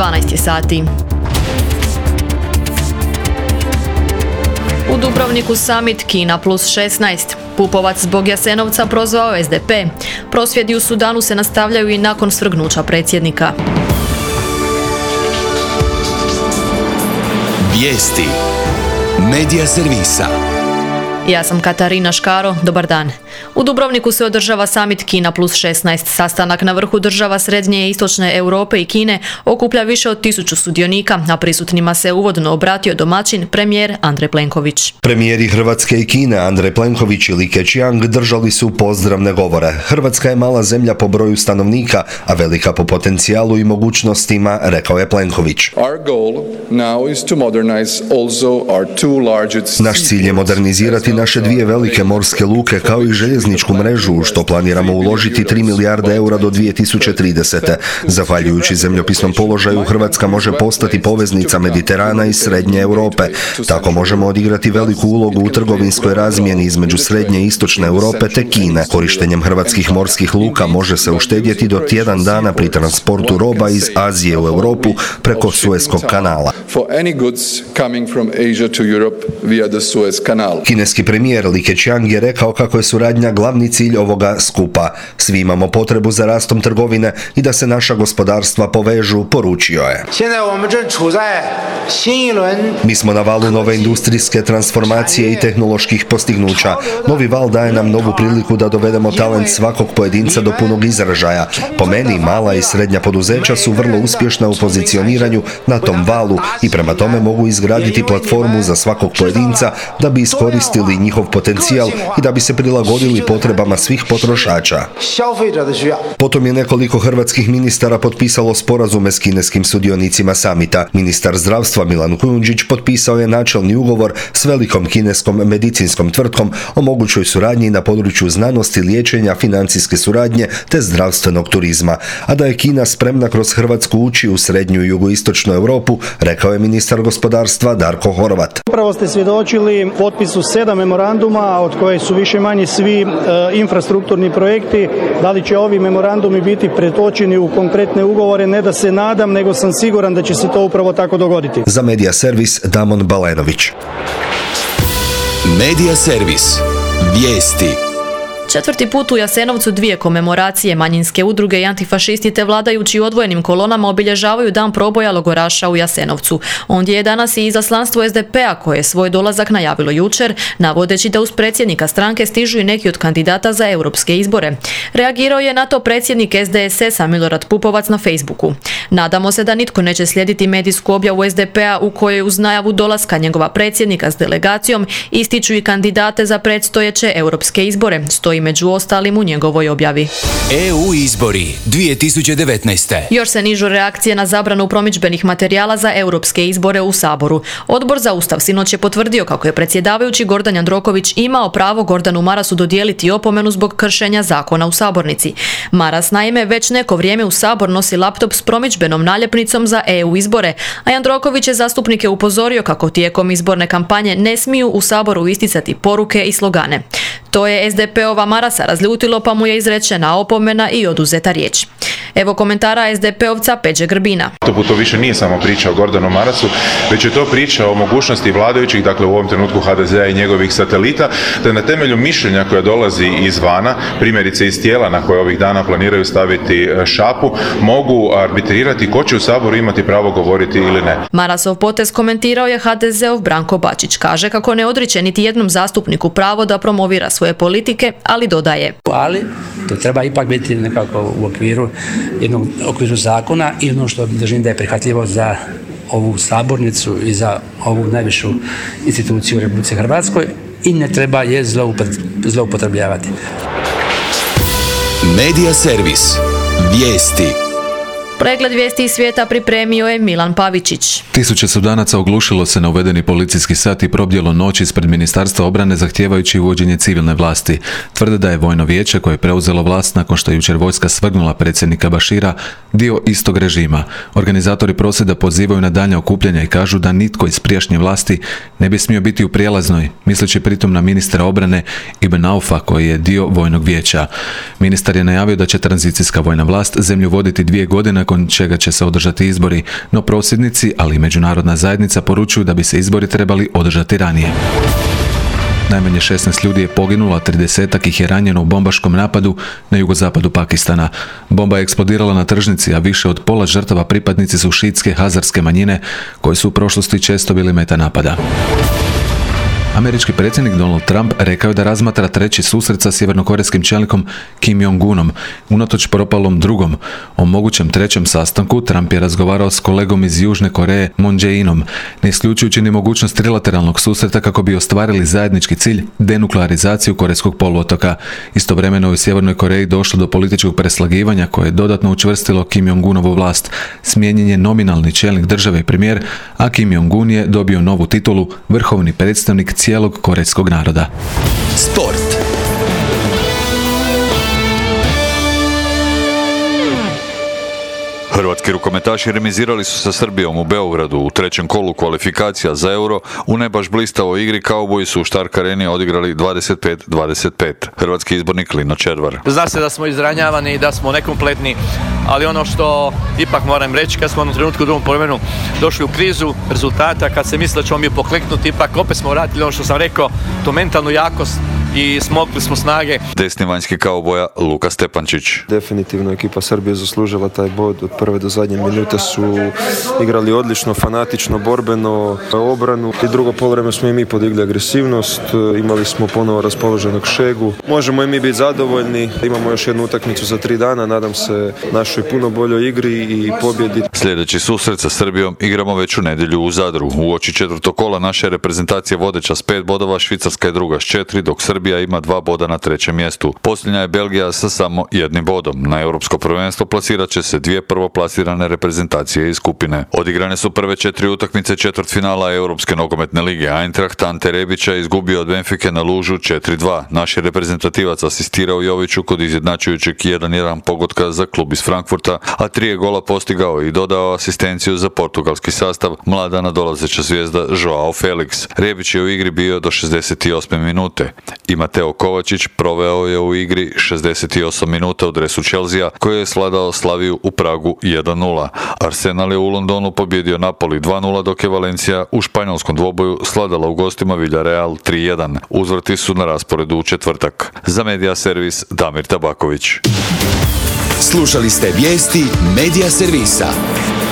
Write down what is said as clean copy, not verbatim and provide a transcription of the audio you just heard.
12 sati. U Dubrovniku summit Kina plus 16. Pupovac zbog Jasenovca prozvao SDP. Prosvjedi u Sudanu se nastavljaju i nakon svrgnuća predsjednika. Vijesti. Medija servisa. Ja sam Katarina Škaro, dobar dan. U Dubrovniku se održava summit Kina plus 16. Sastanak na vrhu država Srednje i Istočne Europe i Kine okuplja više od 1000 sudionika, a prisutnima se uvodno obratio domaćin, premijer Andrej Plenković. Premijeri Hrvatske i Kine Andrej Plenković i Li Keqiang držali su pozdravne govore. Hrvatska je mala zemlja po broju stanovnika, a velika po potencijalu i mogućnostima, rekao je Plenković. Naš cilj je modernizirati naše dvije velike morske luke kao i željezničku mrežu, u što planiramo uložiti 3 milijarde eura do 2030. Zahvaljujući zemljopisnom položaju, Hrvatska može postati poveznica Mediterana i Srednje Europe. Tako možemo odigrati veliku ulogu u trgovinskoj razmjeni između Srednje i Istočne Europe te Kine. Korištenjem hrvatskih morskih luka može se uštedjeti do tjedan dana pri transportu roba iz Azije u Europu preko Sueskog kanala. Kineski premijer Li Keqiang je rekao kako je suradnja glavni cilj ovoga skupa. Svi imamo potrebu za rastom trgovine i da se naša gospodarstva povežu, poručio je. Mi smo na valu nove industrijske transformacije i tehnoloških postignuća. Novi val daje nam novu priliku da dovedemo talent svakog pojedinca do punog izražaja. Po meni, mala i srednja poduzeća su vrlo uspješna u pozicioniranju na tom valu i prema tome mogu izgraditi platformu za svakog pojedinca da bi iskoristili njihov potencijal i da bi se prilagodili potrebama svih potrošača. Potom je nekoliko hrvatskih ministara potpisalo sporazume s kineskim sudionicima samita. Ministar zdravstva Milan Kujundžić potpisao je načelni ugovor s velikom kineskom medicinskom tvrtkom o mogućoj suradnji na području znanosti, liječenja, financijske suradnje te zdravstvenog turizma. A da je Kina spremna kroz Hrvatsku ući u srednju i jugoistočnu Europu, rekao je ministar gospodarstva Darko Horvat. Upravo ste svjedočili potpisu 7 memoranduma, od koje su više manje svi infrastrukturni projekti. Da li će ovi memorandumi biti pretočeni u konkretne ugovore, ne da se nadam, nego sam siguran da će se to upravo tako dogoditi. Za Medija servis Damon Balenović. Medija servis. Vijesti. Četvrti put u Jasenovcu dvije komemoracije, manjinske udruge i antifašisti te vladajući u odvojenim kolonama obilježavaju dan proboja logoraša u Jasenovcu. Ondje je danas i izaslanstvo SDP-a koje je svoj dolazak najavilo jučer, navodeći da uz predsjednika stranke stižu i neki od kandidata za europske izbore. Reagirao je na to predsjednik SDSS-a Milorad Pupovac na Facebooku. Nadamo se da nitko neće slijediti medijsku objavu SDP-a u kojoj uz najavu dolaska njegova predsjednika s delegacijom ističu i kandidate za predstojeće europske izbore. Stoji među ostalim u njegovoj objavi. EU izbori 2019. Još se nižu reakcije na zabranu promidžbenih materijala za europske izbore u Saboru. Odbor za Ustav sinoć je potvrdio kako je predsjedavajući Gordan Jandroković imao pravo Gordanu Marasu dodijeliti opomenu zbog kršenja zakona u sabornici. Maras naime već neko vrijeme u Sabor nosi laptop s promidžbenom naljepnicom za EU izbore, a Jandroković je zastupnike upozorio kako tijekom izborne kampanje ne smiju u Saboru isticati poruke i slogane. To je SDP-ova Marasa razljutilo, pa mu je izrečena opomena i oduzeta riječ. Evo komentara SDP-ovca Peđe Grbina. To više nije samo priča o Gordanu Marasu, već je to priča o mogućnosti vladajućih, dakle u ovom trenutku HDZ-a i njegovih satelita, da na temelju mišljenja koja dolazi izvana, primjerice iz tijela na koje ovih dana planiraju staviti šapu, mogu arbitrirati ko će u Saboru imati pravo govoriti ili ne. Marasov potez komentirao je HDZ-ov Branko Bačić. Kaže kako ne odriče niti jednom zastupniku pravo da promovira svoje politike, ali dodaje. Ali to treba ipak biti nekako u okviru jednog okviru zakona i ono što držim da je prihvatljivo za ovu sabornicu i za ovu najvišu instituciju u Republici Hrvatskoj i ne treba je zloupotrebljavati. Medija servis. Vijesti. Pregled vijesti iz svijeta pripremio je Milan Pavičić. Tisuće Sudanaca oglušilo se na uvedeni policijski sat i probdjelo noć ispred Ministarstva obrane zahtijevajući uvođenje civilne vlasti. Tvrde da je vojno vijeće koje je preuzelo vlast nakon što je jučer vojska svrgnula predsjednika Bašira dio istog režima. Organizatori prosvjeda pozivaju na daljnja okupljanja i kažu da nitko iz prijašnje vlasti ne bi smio biti u prijelaznoj, misleći pritom na ministra obrane Ibn Aufa koji je dio vojnog vijeća. Ministar je najavio da će tranzicijska vojna vlast zemlju voditi 2 godine nakon čega će se održati izbori, no prosvjednici, ali i međunarodna zajednica poručuju da bi se izbori trebali održati ranije. Najmanje 16 ljudi je poginulo, a 30-ak ih je ranjeno u bombaškom napadu na jugozapadu Pakistana. Bomba je eksplodirala na tržnici, a više od pola žrtava pripadnici su šiitske hazarske manjine, koji su u prošlosti često bili meta napada. Američki predsjednik Donald Trump rekao je da razmatra treći susret sa sjevernokorejskim čelnikom Kim Jong-unom, unatoč propalom drugom. O mogućem trećem sastanku Trump je razgovarao s kolegom iz Južne Koreje Moon Jae-inom, ne isključujući ni mogućnost trilateralnog susreta kako bi ostvarili zajednički cilj denuklearizaciju Korejskog poluotoka. Istovremeno je u Sjevernoj Koreji došlo do političkog preslagivanja koje je dodatno učvrstilo Kim Jong-unovu vlast. Smijenjen je nominalni čelnik države i premijer, a Kim Jong-un je dobio novu titulu vrhovni predstavnik cijelog korejskog naroda. Sport. Hrvatski rukometaši remizirali su sa Srbijom u Beogradu u trećem kolu kvalifikacija za Euro. U ne baš blistavoj igri Kauboji su u Stark Areni odigrali 25-25. Hrvatski izbornik Lino Červar. Zna se da smo izranjavani i da smo nekompletni, ali ono što ipak moram reći, kad smo u trenutku u drugom poluvremenu došli u krizu rezultata, kad se mislilo da ćemo mi pokleknuti, ipak opet smo vratili ono što sam rekao, tu mentalnu jakost i smogli smo snage. Desni vanjski Kauboja Luka Stepančić. Definitivno ekipa Srbije zaslužila taj bod. Od prve do zadnje minute su igrali odlično, fanatično, borbeno, obranu. I drugo poluvreme smo i mi podigli agresivnost. Imali smo ponovo raspoloženog Šegu. Možemo i mi biti zadovoljni. Imamo još jednu utakmicu za 3 dana. Nadam se našoj puno boljoj igri i pobjedi. Sljedeći susret sa Srbijom igramo već u nedjelju u Zadru. Uoči četvrtog kola naša reprezentacija vodeća s 5 bodova, Švicarska je druga s 4, dok Srbija ima 2 boda na trećem mjestu. Posljednja je Belgija sa samo 1 bodom. Na europsko prvenstvo plasirat će se 2 prvoplasirane reprezentacije iz skupine. Odigrane su prve 4 utakmice četvrtfinala Europske nogometne lige. Eintracht Ante Rebića izgubio od Benfike na Lužu 4-2. Naš je reprezentativac asistirao Joviću kod izjednačujućeg 1-1 pogotka za klub iz Frankfurta, a 3 gola postigao i dodao asistenciju za portugalski sastav mlada nadolazeća zvijezda Joao Felix. Rebić je u igri bio do 68. minute. I Mateo Kovačić proveo je u igri 68 minuta u dresu Chelsea, koji je sladao Slaviju u Pragu 1-0. Arsenal je u Londonu pobjedio Napoli 2-0, dok je Valencia u španjolskom dvoboju sladala u gostima Villarreal 3-1. Uzvrati su na rasporedu u četvrtak. Za Medija servis Damir Tabaković. Slušali ste vijesti Medija servisa.